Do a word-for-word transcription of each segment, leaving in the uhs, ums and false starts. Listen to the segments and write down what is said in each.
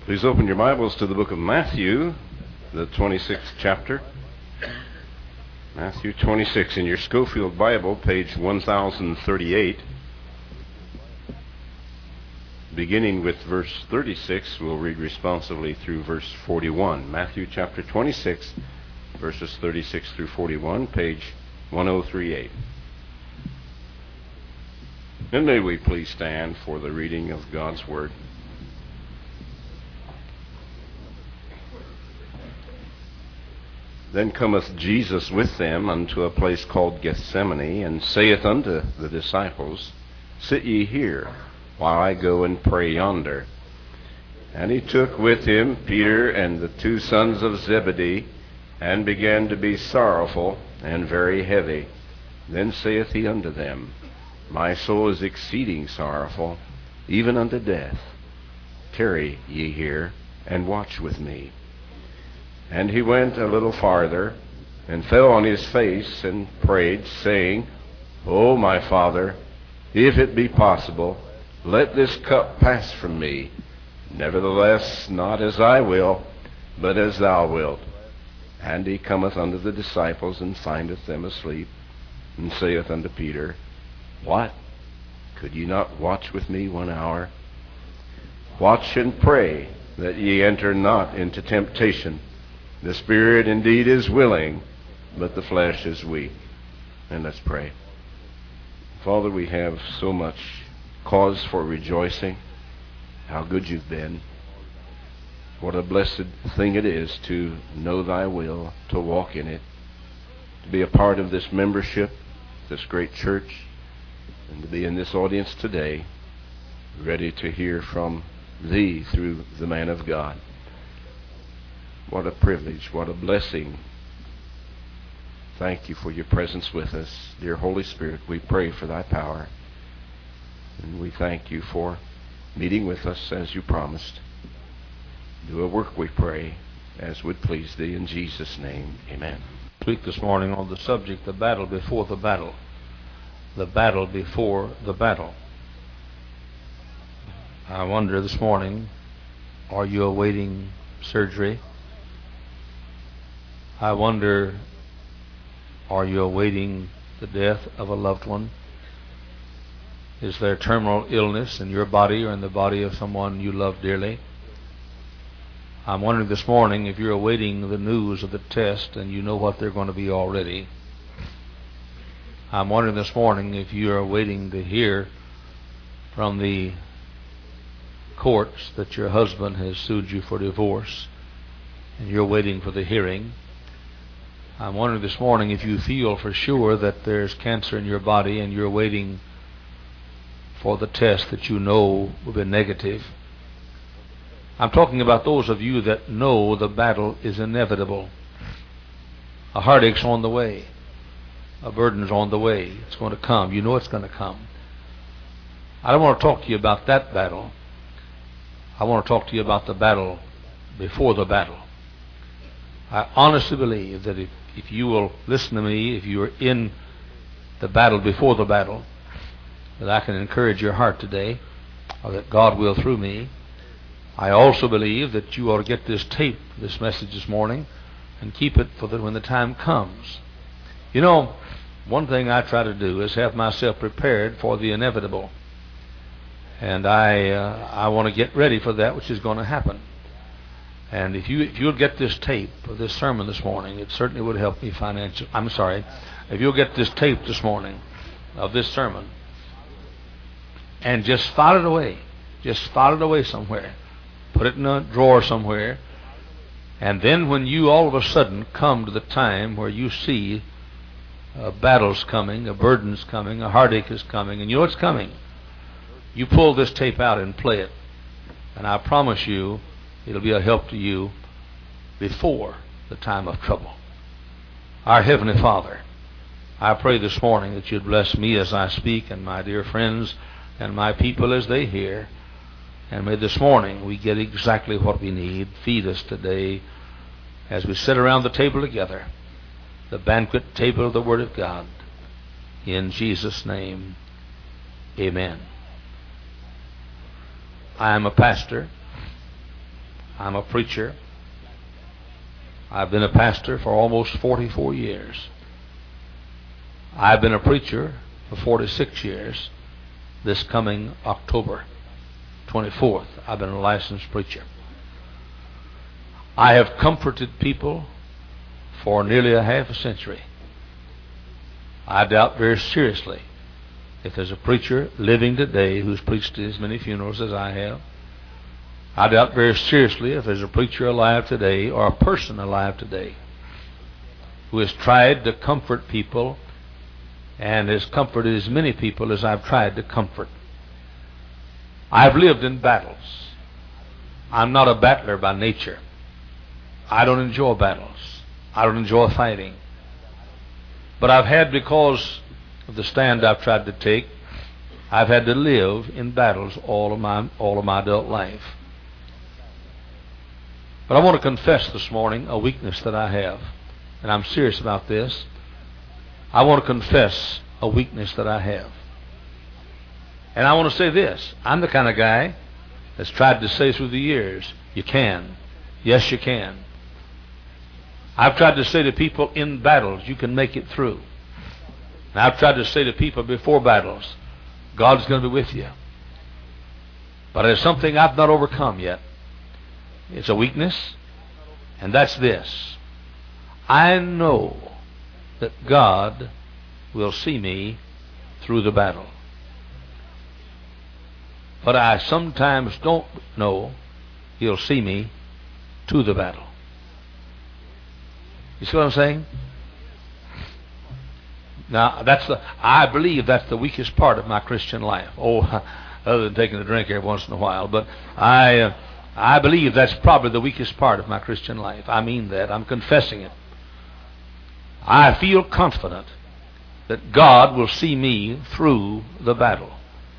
Please open your Bibles to the book of Matthew, the twenty-sixth chapter. Matthew twenty-six in your Schofield Bible, page one thousand thirty-eight. Beginning with verse thirty-six, we'll read responsively through verse forty-one. Matthew chapter twenty-six, verses thirty-six through forty-one, page one thousand thirty-eight. And may we please stand for the reading of God's Word. Then cometh Jesus with them unto a place called Gethsemane, and saith unto the disciples, Sit ye here, while I go and pray yonder. And he took with him Peter and the two sons of Zebedee, and began to be sorrowful and very heavy. Then saith he unto them, My soul is exceeding sorrowful, even unto death. Tarry ye here, and watch with me. And he went a little farther, and fell on his face, and prayed, saying, O my Father, if it be possible, let this cup pass from me. Nevertheless, not as I will, but as thou wilt. And he cometh unto the disciples, and findeth them asleep, and saith unto Peter, What? Could ye not watch with me one hour? Watch and pray, that ye enter not into temptation. The spirit indeed is willing, but the flesh is weak. And let's pray. Father, we have so much cause for rejoicing. How good you've been. What a blessed thing it is to know thy will, to walk in it, to be a part of this membership, this great church, and to be in this audience today, ready to hear from thee through the man of God. What a privilege, what a blessing. Thank you for your presence with us. Dear Holy Spirit, we pray for thy power. And we thank you for meeting with us as you promised. Do a work, we pray, as would please thee. In Jesus' name, amen. Speak this morning on the subject, the battle before the battle. The battle before the battle. I wonder this morning, are you awaiting surgery? I wonder, are you awaiting the death of a loved one? Is there terminal illness in your body or in the body of someone you love dearly? I'm wondering this morning if you're awaiting the news of the test and you know what they're going to be already. I'm wondering this morning if you're waiting to hear from the courts that your husband has sued you for divorce and you're waiting for the hearing. I'm wondering this morning if you feel for sure that there's cancer in your body and you're waiting for the test that you know will be negative. I'm talking about those of you that know the battle is inevitable. A heartache's on the way. A burden's on the way. It's going to come. You know it's going to come. I don't want to talk to you about that battle. I want to talk to you about the battle before the battle. I honestly believe that if, if you will listen to me, if you are in the battle before the battle, that I can encourage your heart today, or that God will through me. I also believe that you ought to get this tape, this message this morning, and keep it for the, when the time comes. You know, one thing I try to do is have myself prepared for the inevitable. And I uh, I want to get ready for that which is going to happen. And if you if you'll get this tape of this sermon this morning, it certainly would help me financially. I'm sorry, if you'll get this tape this morning of this sermon, and just file it away, just file it away somewhere, put it in a drawer somewhere, and then when you all of a sudden come to the time where you see a battle's coming, a burden's coming, a heartache is coming, and you know it's coming, you pull this tape out and play it, and I promise you, it'll be a help to you before the time of trouble. Our Heavenly Father, I pray this morning that you'd bless me as I speak, and my dear friends and my people as they hear. And may this morning we get exactly what we need. Feed us today as we sit around the table together, the banquet table of the Word of God. In Jesus' name, amen. I am a pastor. I'm a preacher. I've been a pastor for almost forty-four years. I've been a preacher for forty-six years. This coming October twenty-fourth, I've been a licensed preacher. I have comforted people for nearly a half a century. I doubt very seriously if there's a preacher living today who's preached as many funerals as I have. I doubt very seriously if there's a preacher alive today or a person alive today who has tried to comfort people and has comforted as many people as I've tried to comfort. I've lived in battles. I'm not a battler by nature. I don't enjoy battles. I don't enjoy fighting. But I've had, because of the stand I've tried to take, I've had to live in battles all of my all of my adult life. But I want to confess this morning a weakness that I have, and I'm serious about this. I want to confess a weakness that I have. And I want to say this. I'm the kind of guy that's tried to say through the years, you can. Yes, you can. I've tried to say to people in battles, you can make it through. And I've tried to say to people before battles, God's going to be with you. But there's something I've not overcome yet. It's a weakness, and that's this. I know that God will see me through the battle. But I sometimes don't know He'll see me to the battle. You see what I'm saying? Now, that's the, I believe that's the weakest part of my Christian life. Oh, other than taking a drink every once in a while. But I, uh, I believe that's probably the weakest part of my Christian life. I mean that. I'm confessing it. I feel confident that God will see me through the battle.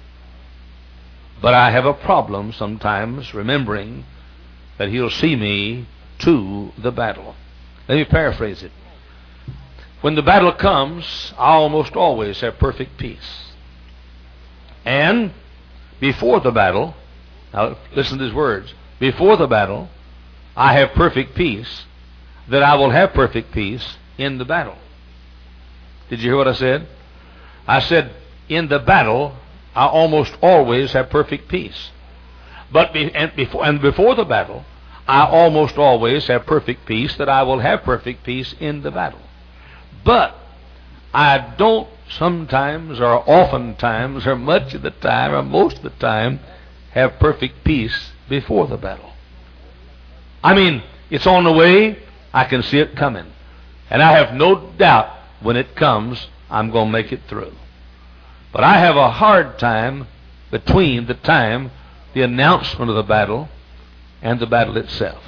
But I have a problem sometimes remembering that He'll see me to the battle. Let me paraphrase it. When the battle comes, I almost always have perfect peace. And before the battle, now listen to these words, before the battle, I have perfect peace, that I will have perfect peace in the battle. Did you hear what I said? I said, in the battle, I almost always have perfect peace. But be, and, before, and before the battle, I almost always have perfect peace, that I will have perfect peace in the battle. But I don't sometimes or oftentimes or much of the time or most of the time have perfect peace before the battle. I mean, it's on the way. I can see it coming. And I have no doubt when it comes, I'm going to make it through. But I have a hard time between the time the announcement of the battle and the battle itself.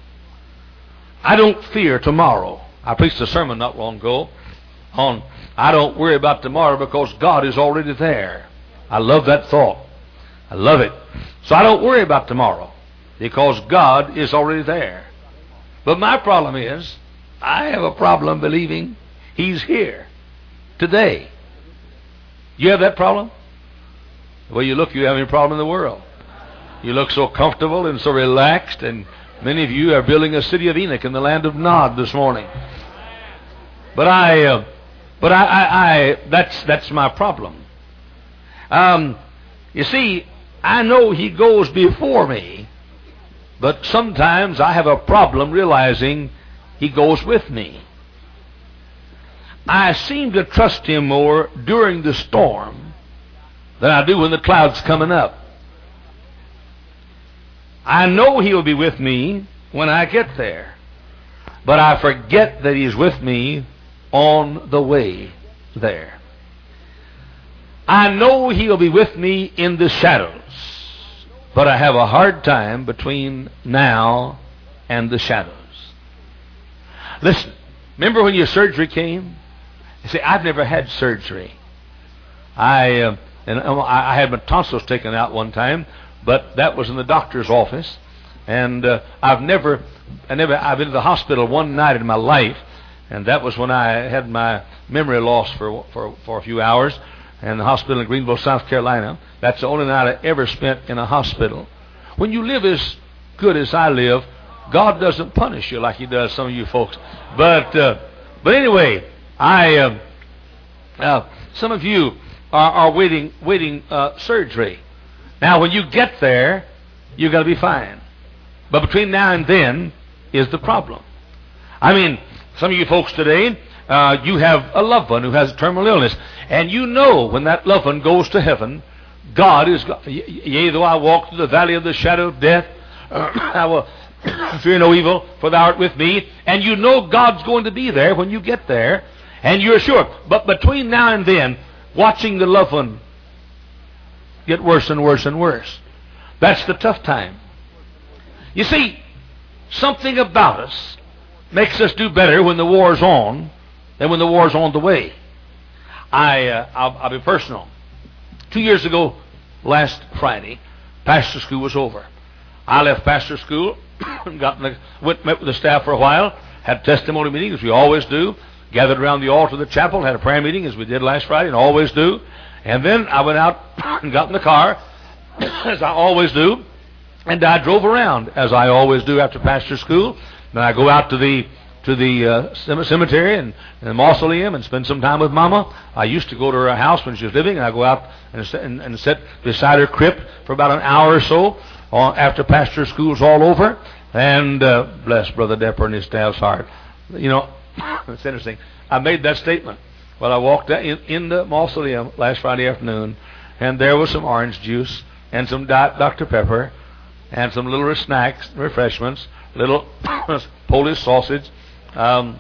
I don't fear tomorrow. I preached a sermon not long ago on I don't worry about tomorrow because God is already there. I love that thought. I love it. So I don't worry about tomorrow because God is already there. But my problem is I have a problem believing He's here today. You have that problem? The way you look, you have any problem in the world. You look so comfortable and so relaxed, and many of you are building a city of Enoch in the land of Nod this morning. But I, uh, but I, I, I, that's that's my problem. Um, you see, I know He goes before me, but sometimes I have a problem realizing He goes with me. I seem to trust Him more during the storm than I do when the cloud's coming up. I know He'll be with me when I get there, but I forget that He's with me on the way there. I know He'll be with me in the shadows, but I have a hard time between now and the shadows. Listen, remember when your surgery came? You see, I've never had surgery. I uh, and I had my tonsils taken out one time, but that was in the doctor's office, and uh, I've never, I never, I've been to the hospital one night in my life, and that was when I had my memory loss for for for a few hours, in the hospital in Greenville, South Carolina. That's the only night I ever spent in a hospital. When you live as good as I live, God doesn't punish you like He does some of you folks. But uh, but anyway, I uh, uh, some of you are, are waiting waiting uh, surgery. Now, when you get there, you're going to be fine. But between now and then is the problem. I mean, some of you folks today, uh, you have a loved one who has a terminal illness, and you know when that loved one goes to heaven, God is, yea, though I walk through the valley of the shadow of death, uh, I will fear no evil, for thou art with me. And you know God's going to be there when you get there, and you're sure. But between now and then, watching the loved one get worse and worse and worse, that's the tough time. You see, something about us makes us do better when the war's on than when the war's on the way. I, uh, I'll, I'll be personal. Two years ago, last Friday, pastor school was over. I left pastor school, got in the, went met with the staff for a while, had testimony meetings, as we always do, gathered around the altar of the chapel, had a prayer meeting, as we did last Friday, and always do. And then I went out and got in the car, as I always do, and I drove around, as I always do after pastor school. Then I go out to the to the uh, cemetery and, and the mausoleum and spend some time with Mama. I used to go to her house when she was living, and I go out and, and, and sit beside her crypt for about an hour or so uh, after pastor school's all over. And uh, bless Brother Depper and his staff's heart. You know, it's interesting. I made that statement when I walked in, in the mausoleum last Friday afternoon, and there was some orange juice and some Diet Doctor Pepper and some little snacks, refreshments, little Polish sausage, um,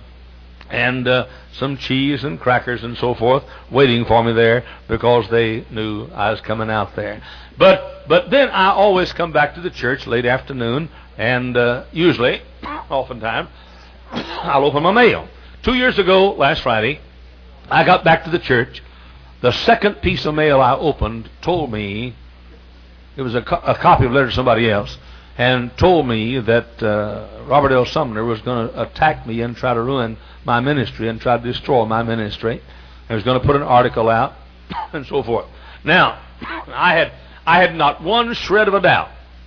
and uh, some cheese and crackers and so forth, waiting for me there because they knew I was coming out there. But but then I always come back to the church late afternoon, and uh, usually, oftentimes, I'll open my mail. Two years ago, last Friday, I got back to the church. The second piece of mail I opened told me, it was a, co- a copy of a letter to somebody else, and told me that uh, Robert L. Sumner was going to attack me and try to ruin my ministry and try to destroy my ministry. He was going to put an article out and so forth. Now, I had I had not one shred of a doubt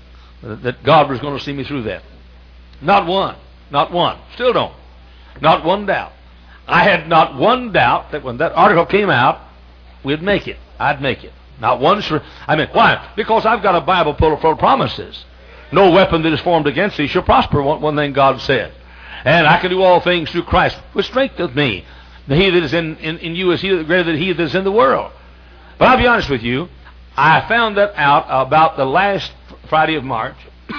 that God was going to see me through that. Not one. Not one. Still don't. Not one doubt. I had not one doubt that when that article came out, we'd make it. I'd make it. Not one shred. I mean, why? Because I've got a Bible full of promises. No weapon that is formed against thee shall prosper, one, one thing God said. And I can do all things through Christ, which strengtheneth me. He that is in, in, in you is he that greater than he that is in the world. But I'll be honest with you, I found that out about the last Friday of March.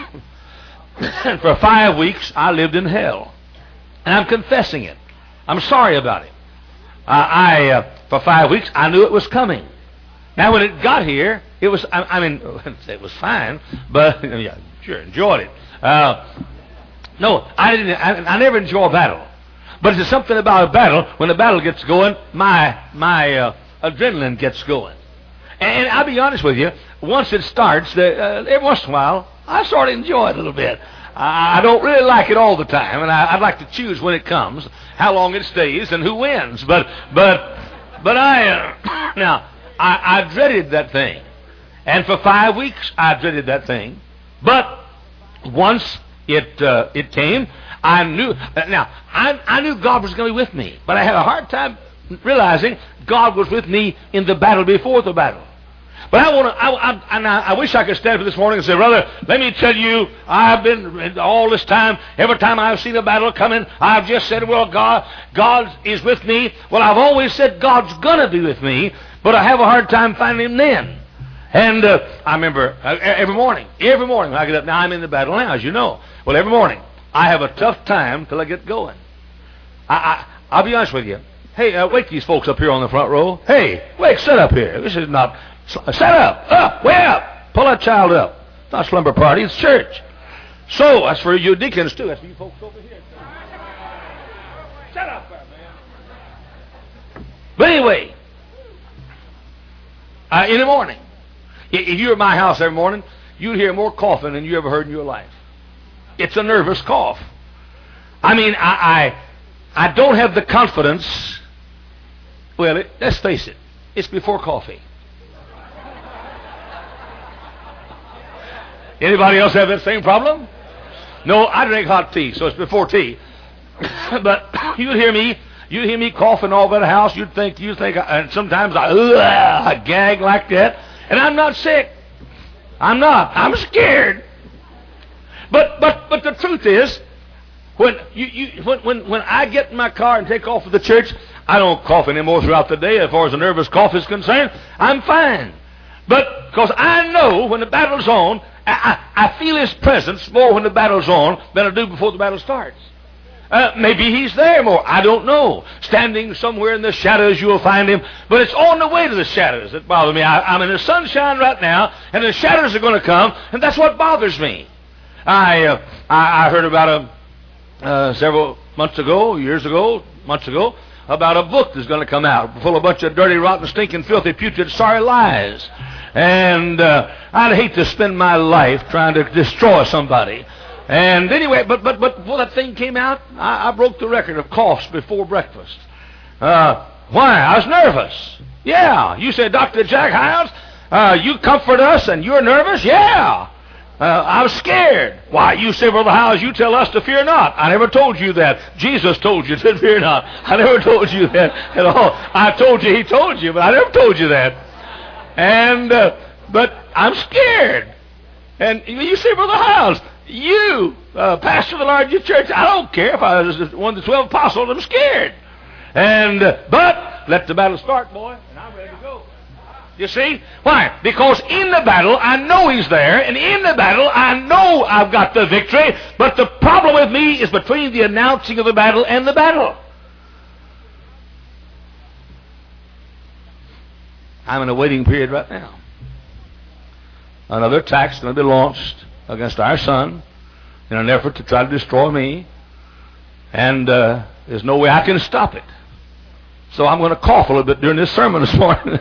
And for five weeks, I lived in hell. And I'm confessing it. I'm sorry about it. Uh, I, uh, for five weeks, I knew it was coming. Now, when it got here, it was, I, I mean, it was fine, but, yeah, sure, enjoyed it. Uh, no, I didn't, I, I never enjoy a battle. But there's something about a battle, when the battle gets going, my, my, uh, adrenaline gets going. And I'll be honest with you, once it starts, the, uh, every once in a while, I sort of enjoy it a little bit. I, I don't really like it all the time, and I, I'd like to choose when it comes, how long it stays, and who wins. But, but, but I, uh, now, I, I dreaded that thing. And for five weeks, I dreaded that thing. But once it uh, it came, I knew. Now, I, I knew God was going to be with me. But I had a hard time realizing God was with me in the battle before the battle. But I want to. I, I, I, I wish I could stand up this morning and say, brother, let me tell you, I've been all this time. Every time I've seen a battle coming, I've just said, well, God, God is with me. Well, I've always said God's going to be with me, but I have a hard time finding Him then. And uh, I remember uh, every morning, every morning when I get up. Now I'm in the battle now, as you know. Well, every morning I have a tough time till I get going. I, I, I'll be honest with you. Hey, uh, wake these folks up here on the front row. Hey, wake, sit up here. This is not. Sit up, up, way up. Pull that child up. It's not slumber party, it's church. So, that's for you deacons too. That's for you folks over here. Shut up there, man. But anyway, uh, in the morning, if you were at my house every morning, you'd hear more coughing than you ever heard in your life. It's a nervous cough. I mean, I I, I don't have the confidence. Well, it, let's face it, it's before coffee. Anybody else have that same problem? No, I drink hot tea, so it's before tea. But you'd hear me, you'd hear me coughing all over the house. You'd think, you'd think, and sometimes I, uh, I gag like that, and I'm not sick. I'm not. I'm scared. But but but the truth is, when you, you when when when I get in my car and take off for the church, I don't cough anymore throughout the day. As far as a nervous cough is concerned, I'm fine. But because I know when the battle's on, I, I, I feel His presence more when the battle's on than I do before the battle starts. Uh, maybe He's there more. I don't know. Standing somewhere in the shadows, you will find Him. But it's on the way to the shadows that bother me. I, I'm in the sunshine right now, and the shadows are going to come, and that's what bothers me. I uh, I, I heard about a uh, several months ago, years ago, months ago, about a book that's going to come out full of a bunch of dirty, rotten, stinking, filthy, putrid, sorry lies. And uh, I'd hate to spend my life trying to destroy somebody. And anyway, but but but before that thing came out, I, I broke the record of coughs before breakfast. Uh, why? I was nervous. Yeah. You said, Doctor Jack Hyles, uh, you comfort us and you're nervous? Yeah. Uh, I was scared. Why? You say, Brother Hyles, you tell us to fear not. I never told you that. Jesus told you to fear not. I never told you that at all. I told you He told you, but I never told you that. And, uh, but I'm scared. And you say, Brother Hyles, you, uh, pastor of the largest church, I don't care if I was one of the twelve apostles, I'm scared. And, uh, but, let the battle start, boy, and I'm ready to go. You see? Why? Because in the battle, I know He's there, and in the battle, I know I've got the victory, but the problem with me is between the announcing of the battle and the battle. I'm in a waiting period right now. Another attack's going to be launched against our son in an effort to try to destroy me, and uh, there's no way I can stop it. So I'm going to cough a little bit during this sermon this morning.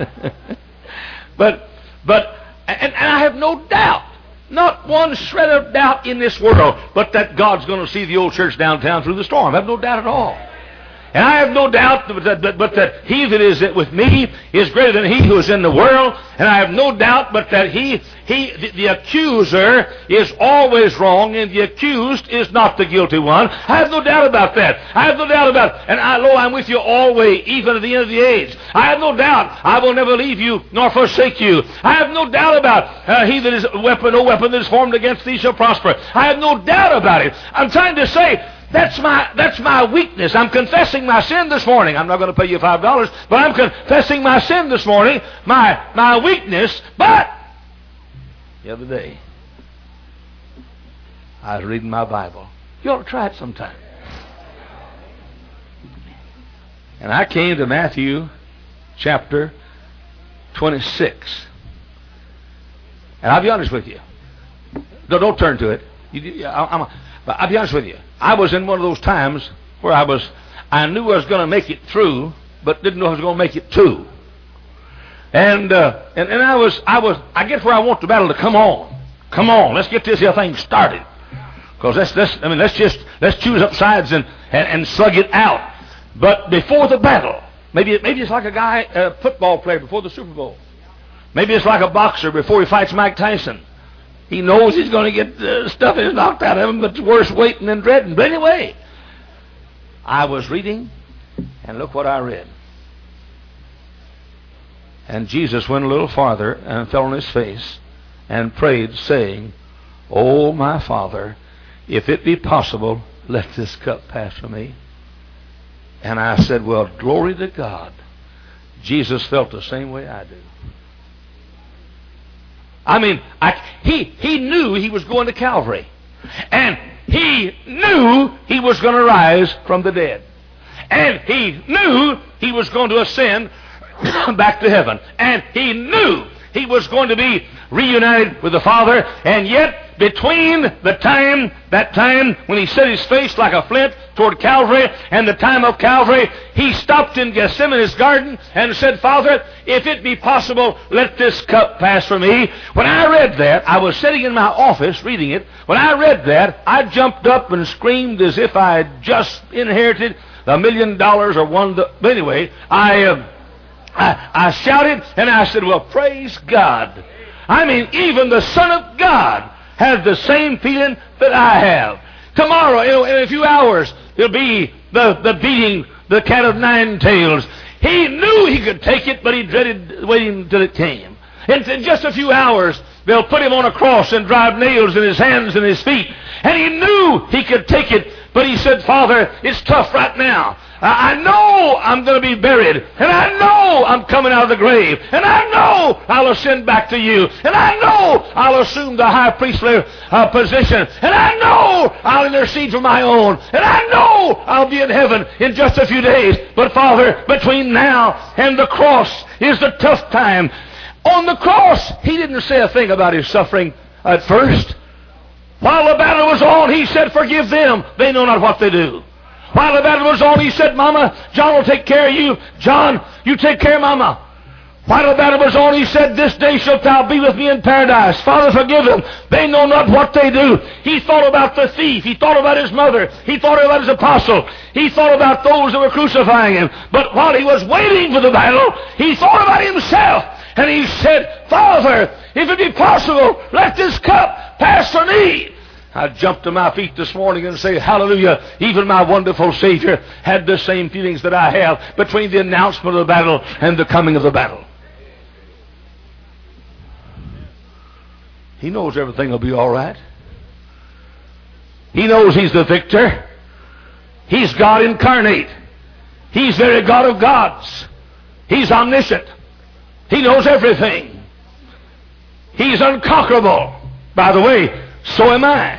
but, but, and, and I have no doubt, not one shred of doubt in this world, but that God's going to see the old church downtown through the storm. I have no doubt at all. And I have no doubt but that, but, but that He that is with me is greater than he who is in the world. And I have no doubt but that he, he, the, the accuser is always wrong, and the accused is not the guilty one. I have no doubt about that. I have no doubt about it. And I, Lord, I'm with you always, even at the end of the age. I have no doubt I will never leave you nor forsake you. I have no doubt about uh, he that is a weapon, no weapon that is formed against thee shall prosper. I have no doubt about it. I'm trying to say, That's my that's my weakness. I'm confessing my sin this morning. I'm not going to pay you five dollars, but I'm confessing my sin this morning, my my weakness. But the other day, I was reading my Bible. You ought to try it sometime. And I came to Matthew chapter twenty-six. And I'll be honest with you. Don't, don't turn to it. You, I, I'm a, But I'll be honest with you. I was in one of those times where I was, I knew I was going to make it through, but didn't know I was going to make it to. And, uh, and and I was, I was, I get where I want the battle to come on. Come on, let's get this here thing started. Because let's, let's, I mean, let's just, let's choose up sides and, and, and slug it out. But before the battle, maybe, maybe it's like a guy, a football player before the Super Bowl. Maybe it's like a boxer before he fights Mike Tyson. He knows he's going to get uh, stuff knocked out of him, but it's worse waiting than dreading. But anyway, I was reading, and look what I read. And Jesus went a little farther and fell on his face and prayed, saying, "O my Father, if it be possible, let this cup pass from me." And I said, well, glory to God. Jesus felt the same way I do. I mean, I, he he knew he was going to Calvary. And he knew he was going to rise from the dead. And he knew he was going to ascend back to heaven. And he knew he was going to be reunited with the Father. And yet, between the time, that time when he set his face like a flint toward Calvary and the time of Calvary, he stopped in Gethsemane's garden and said, "Father, if it be possible, let this cup pass from me." When I read that, I was sitting in my office reading it. When I read that, I jumped up and screamed as if I had just inherited a million dollars or one. The, but anyway, I, uh, I, I shouted and I said, well, praise God. I mean, even the Son of God has the same feeling that I have. Tomorrow, in a few hours, it'll be the, the beating the cat of nine tails. He knew he could take it, but he dreaded waiting until it came. In just a few hours, they'll put him on a cross and drive nails in his hands and his feet. And he knew he could take it, but he said, Father, it's tough right now. I know I'm going to be buried, and I know I'm coming out of the grave, and I know I'll ascend back to you, and I know I'll assume the high priestly uh, position, and I know I'll intercede for my own, and I know I'll be in heaven in just a few days. But Father, between now and the cross is the tough time. On the cross, he didn't say a thing about his suffering at first. While the battle was on, he said, forgive them. They know not what they do. While the battle was on, he said, Mama, John will take care of you. John, you take care of Mama. While the battle was on, he said, this day shalt thou be with me in paradise. Father, forgive them. They know not what they do. He thought about the thief. He thought about his mother. He thought about his apostle. He thought about those that were crucifying him. But while he was waiting for the battle, he thought about himself. And he said, Father, if it be possible, let this cup pass from me. I jumped to my feet this morning and say, hallelujah, even my wonderful Savior had the same feelings that I have between the announcement of the battle and the coming of the battle. He knows everything will be all right. He knows he's the victor. He's God incarnate. He's very God of gods. He's omniscient. He knows everything. He's unconquerable. By the way, so am I.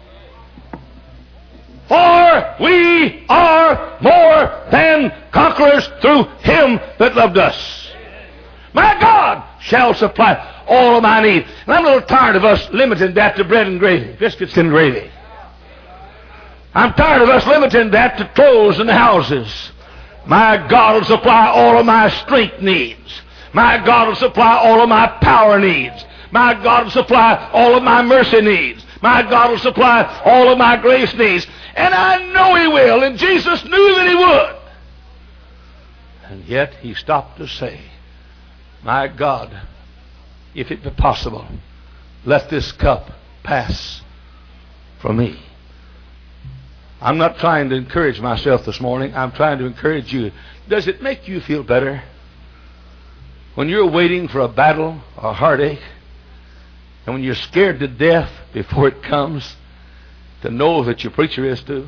For we are more than conquerors through him that loved us. My God shall supply all of my need. And I'm a little tired of us limiting that to bread and gravy, biscuits and gravy. I'm tired of us limiting that to clothes and houses. My God will supply all of my strength needs. My God will supply all of my power needs. My God will supply all of my mercy needs. My God will supply all of my grace needs. And I know he will, and Jesus knew that he would. And yet he stopped to say, my God, if it be possible, let this cup pass from me. I'm not trying to encourage myself this morning. I'm trying to encourage you. Does it make you feel better when you're waiting for a battle or a heartache, and when you're scared to death before it comes, to know that your preacher is too?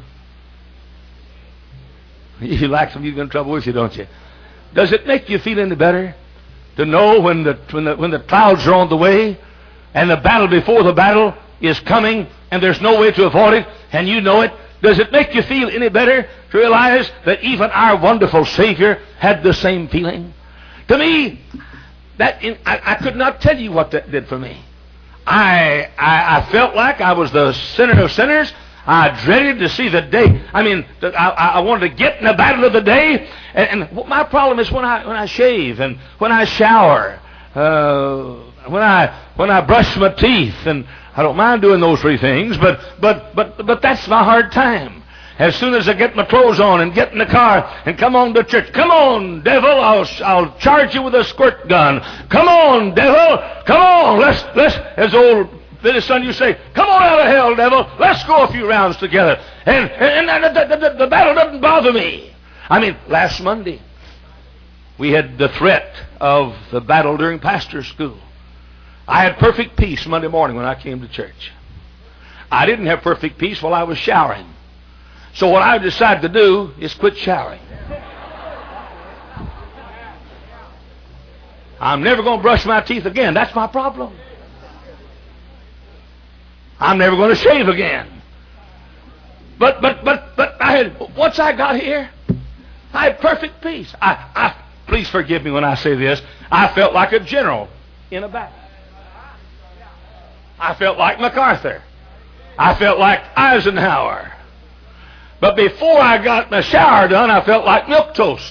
You like some of you get in trouble with you, don't you? Does it make you feel any better to know when the when the when the clouds are on the way and the battle before the battle is coming and there's no way to avoid it and you know it? Does it make you feel any better to realize that even our wonderful Savior had the same feeling? To me, that in, I, I could not tell you what that did for me. I, I I felt like I was the sinner of sinners. I dreaded to see the day. I mean, I, I wanted to get in the battle of the day. And, and my problem is when I when I shave and when I shower, uh, when I when I brush my teeth, and I don't mind doing those three things. But but but but that's my hard time. As soon as I get my clothes on and get in the car and come on to church, come on, devil, I'll I'll charge you with a squirt gun. Come on, devil, come on, let's let's as old Billy son you say, come on out of hell, devil, let's go a few rounds together. And and, and the, the, the battle doesn't bother me. I mean, last Monday we had the threat of the battle during pastor's school. I had perfect peace Monday morning when I came to church. I didn't have perfect peace while I was showering. So what I decided to do is quit showering. I'm never going to brush my teeth again. That's my problem. I'm never going to shave again. But but but but I had what's I got here? I had perfect peace. I I please forgive me when I say this. I felt like a general in a battle. I felt like MacArthur. I felt like Eisenhower. But before I got my shower done, I felt like milquetoast.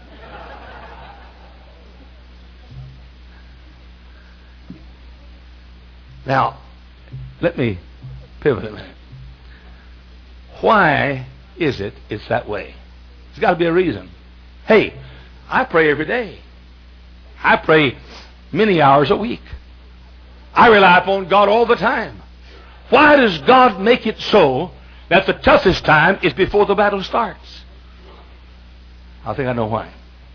Now, let me pivot a minute. Why is it it's that way? There's got to be a reason. Hey, I pray every day. I pray many hours a week. I rely upon God all the time. Why does God make it so that the toughest time is before the battle starts? I think I know why.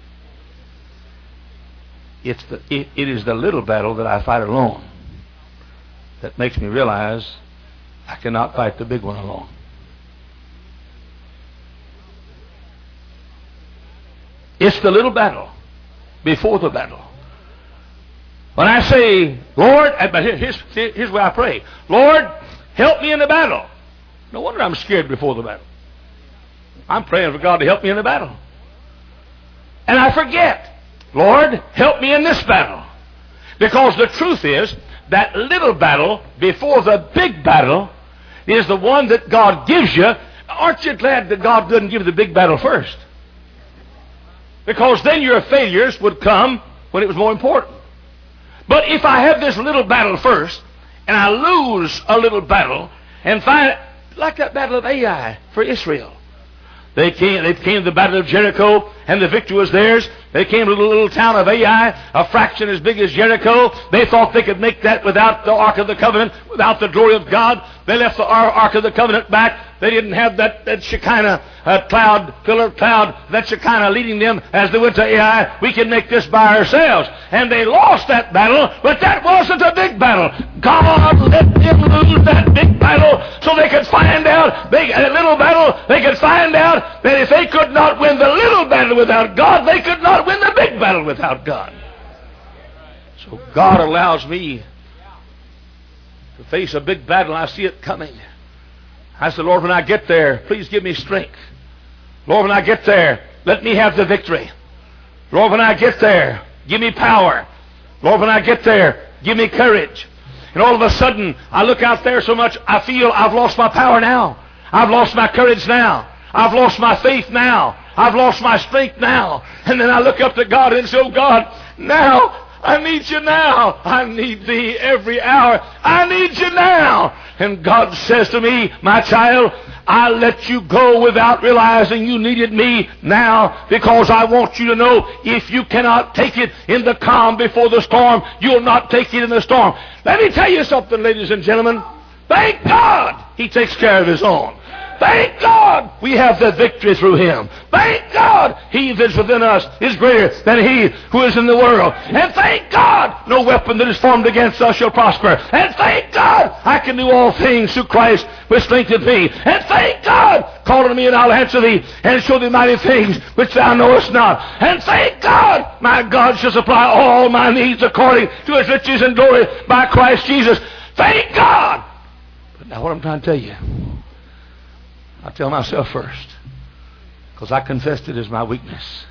It's the, it, it is the little battle that I fight alone that makes me realize I cannot fight the big one alone. It's the little battle before the battle. When I say, Lord, but here's, here's where I pray. Lord, help me in the battle. No wonder I'm scared before the battle. I'm praying for God to help me in the battle. And I forget, Lord, help me in this battle. Because the truth is, that little battle before the big battle is the one that God gives you. Aren't you glad that God doesn't give the big battle first? Because then your failures would come when it was more important. But if I have this little battle first, and I lose a little battle, and find, like that battle of Ai for Israel. They came, they came to the battle of Jericho, and the victory was theirs. They came to the little town of Ai, a fraction as big as Jericho. They thought they could make that without the Ark of the Covenant, without the glory of God. They left the Ark of the Covenant back. They didn't have that, that Shekinah uh, cloud, pillar of cloud, that Shekinah leading them as they went to Ai. We can make this by ourselves. And they lost that battle, but that wasn't a big battle. God let them lose that big battle so they could find out, they, a little battle, they could find out that if they could not win the little battle without God, they could not win the big battle without God. So God allows me to face a big battle. I see it coming. I said, Lord, when I get there, please give me strength. Lord, when I get there, let me have the victory. Lord, when I get there, give me power. Lord, when I get there, give me courage. And all of a sudden, I look out there so much, I feel I've lost my power now. I've lost my courage now. I've lost my faith now. I've lost my strength now. And then I look up to God and say, oh God, now I need you now. I need thee every hour. I need you now. And God says to me, my child, I let you go without realizing you needed me now, because I want you to know if you cannot take it in the calm before the storm, you'll not take it in the storm. Let me tell you something, ladies and gentlemen. Thank God He takes care of His own. Thank God we have the victory through Him. Thank God He that is within us is greater than he who is in the world. And thank God no weapon that is formed against us shall prosper. And thank God I can do all things through Christ which strengtheneth me. And thank God, call unto me and I'll answer thee and show thee mighty things which thou knowest not. And thank God my God shall supply all my needs according to His riches and glory by Christ Jesus. Thank God. But now what I'm trying to tell you, I tell myself first, because I confessed it as my weakness.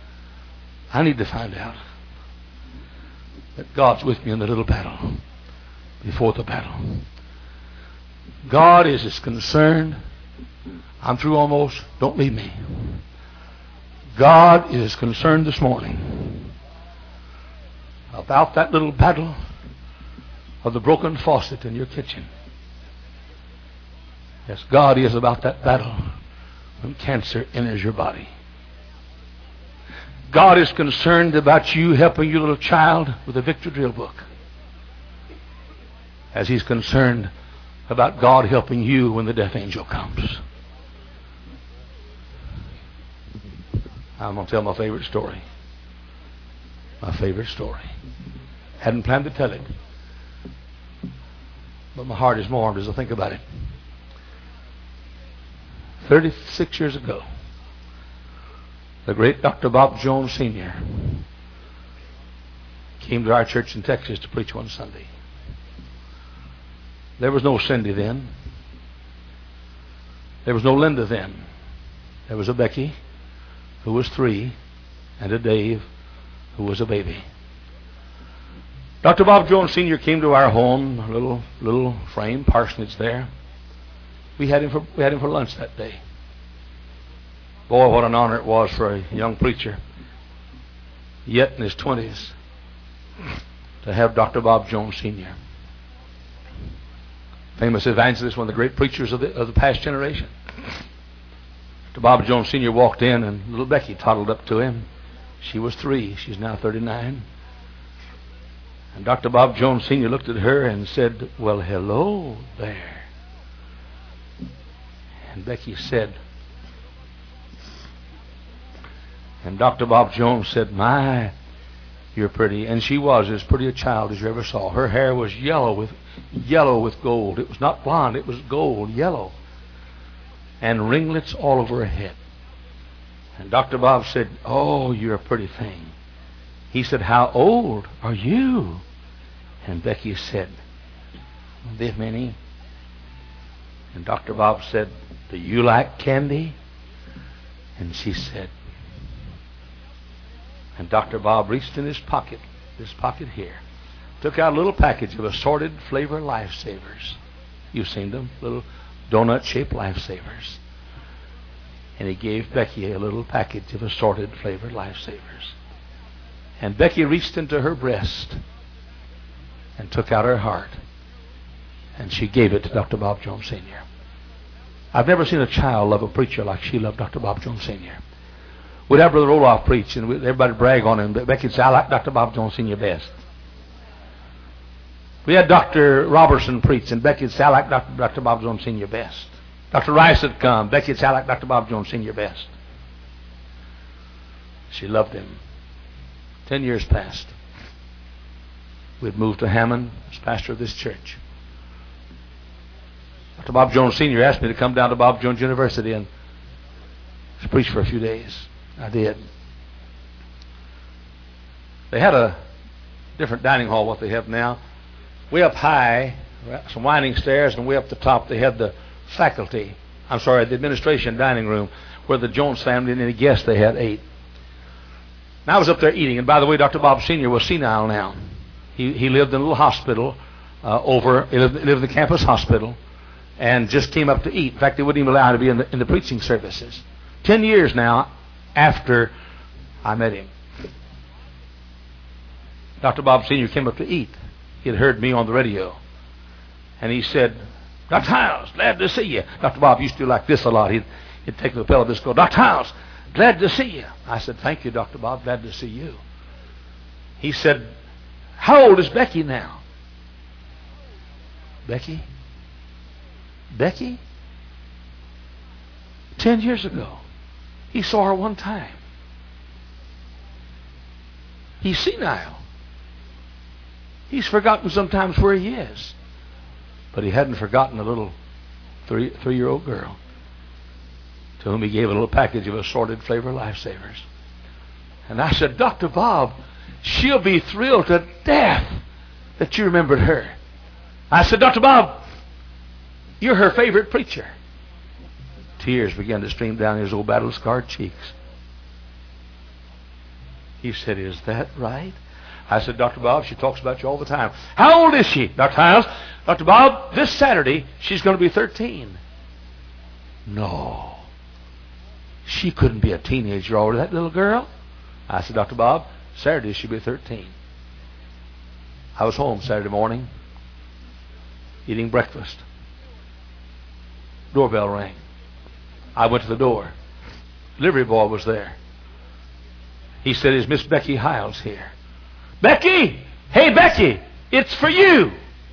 I need to find out that God's with me in the little battle before the battle. God is as concerned. I'm through almost. Don't leave me. God is concerned this morning about that little battle of the broken faucet in your kitchen. Yes, God is about that battle when cancer enters your body. God is concerned about you helping your little child with a victory drill book, as He's concerned about God helping you when the death angel comes. I'm going to tell my favorite story. My favorite story. Hadn't planned to tell it, but my heart is warmed as I think about it. thirty-six years ago, the great Doctor Bob Jones Senior came to our church in Texas to preach one Sunday. There was no Cindy then. There was no Linda then. There was a Becky who was three and a Dave who was a baby. Doctor Bob Jones Senior came to our home, a little little frame parsonage there. We had him for we had him for lunch that day. Boy, what an honor it was for a young preacher, yet in his twenties, to have Doctor Bob Jones Senior Famous evangelist, one of the great preachers of the of the past generation. Doctor Bob Jones Senior walked in, and little Becky toddled up to him. She was three. She's now thirty-nine. And Doctor Bob Jones Senior looked at her and said, "Well, hello there." And Becky said, and Doctor Bob Jones said, "My, you're pretty." And she was as pretty a child as you ever saw. Her hair was yellow with yellow with gold. It was not blonde, it was gold, yellow. And ringlets all over her head. And Doctor Bob said, "Oh, you're a pretty thing." He said, "How old are you?" And Becky said, "This many." And Doctor Bob said, "Do you like candy?" And she said, and Doctor Bob reached in his pocket, this pocket here, took out a little package of assorted flavor Lifesavers. You've seen them, little donut-shaped Lifesavers. And he gave Becky a little package of assorted flavored Lifesavers. And Becky reached into her breast and took out her heart. And she gave it to Doctor Bob Jones Senior I've never seen a child love a preacher like she loved Doctor Bob Jones Senior We'd have Brother Roloff preach, and everybody would brag on him. But Becky'd say, "I like Doctor Bob Jones Senior best." We had Doctor Robertson preach, and Becky'd say, "I like Doctor Doctor Bob Jones Senior best." Doctor Rice would come. Becky'd say, "I like Doctor Bob Jones Senior best." She loved him. Ten years passed. We'd moved to Hammond as pastor of this church. Doctor Bob Jones Senior asked me to come down to Bob Jones University and preach for a few days. I did. They had a different dining hall what they have now. Way up high, some winding stairs, and way up the top they had the faculty, I'm sorry, the administration dining room where the Jones family and any guests they had ate. And I was up there eating, and by the way, Doctor Bob Senior was senile now. He he lived in a little hospital uh, over, he lived, lived in the campus hospital, and just came up to eat. In fact, they wouldn't even allow him to be in the, in the preaching services. Ten years now after I met him. Doctor Bob Senior came up to eat. He had heard me on the radio. And he said, "Doctor Hiles, glad to see you." Doctor Bob used to do like this a lot. He'd, he'd take the lapel of his coat. "Doctor Hiles, glad to see you." I said, "Thank you, Doctor Bob, glad to see you." He said, "How old is Becky now?" Becky? Becky? Ten years ago. He saw her one time. He's senile. He's forgotten sometimes where he is. But he hadn't forgotten a little three, three-year-old girl to whom he gave a little package of assorted flavor Lifesavers. And I said, "Doctor Bob, she'll be thrilled to death that you remembered her." I said, "Doctor Bob, you're her favorite preacher." Tears began to stream down his old battle-scarred cheeks. He said, "Is that right?" I said, "Doctor Bob, she talks about you all the time." "How old is she?" "Doctor Hiles, Doctor Bob, this Saturday she's going to be thirteen. "No. She couldn't be a teenager already, that little girl." I said, "Doctor Bob, Saturday she'll be thirteen. I was home Saturday morning, eating breakfast. Doorbell rang. I went to the door. Delivery boy was there. He said, "Is Miss Becky Hiles here?" "Becky! Hey, Becky! It's for you!"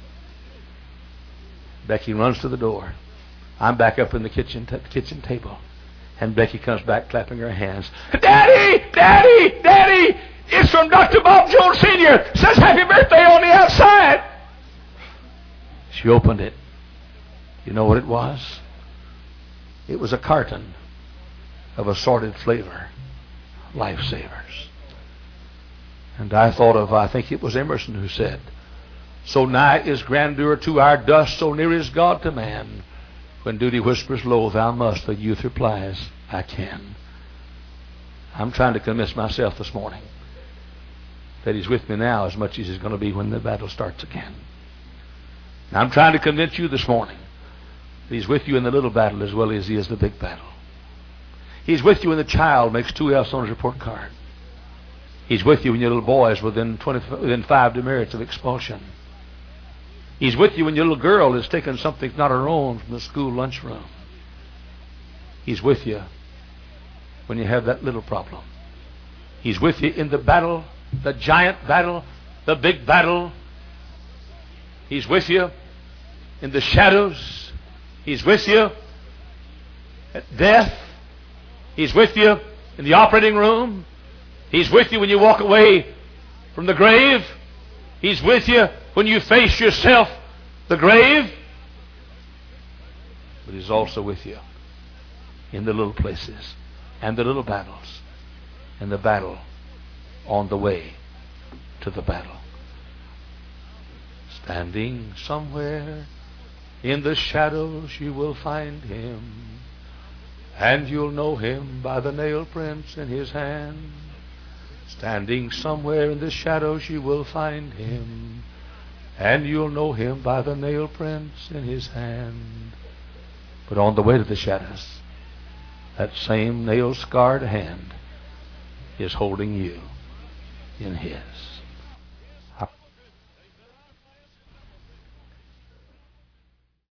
Becky runs to the door. I'm back up in the kitchen t- kitchen table. And Becky comes back clapping her hands. "Daddy! Daddy! Daddy! It's from Doctor Bob Jones Senior Says happy birthday on the outside." She opened it. You know what it was? It was a carton of assorted flavor Lifesavers. And I thought of, I think it was Emerson who said, "So nigh is grandeur to our dust, so near is God to man. When duty whispers low, thou must," the youth replies, "I can." I'm trying to convince myself this morning that he's with me now as much as he's going to be when the battle starts again. And I'm trying to convince you this morning that he's with you in the little battle as well as he is the big battle. He's with you when the child makes two F's on his report card. He's with you when your little boy is within, twenty, within five demerits of expulsion. He's with you when your little girl has taken something not her own from the school lunchroom. He's with you when you have that little problem. He's with you in the battle, the giant battle the big battle. He's with you in the shadows. He's with you at death. He's with you in the operating room. He's with you when you walk away from the grave. He's with you when you face yourself, the grave. But He's also with you in the little places and the little battles and the battle on the way to the battle. Standing somewhere in the shadows you will find Him, and you'll know Him by the nail prints in His hand. Standing somewhere in the shadows you will find Him, and you'll know Him by the nail prints in His hand. But on the way to the shadows, that same nail-scarred hand is holding you in His.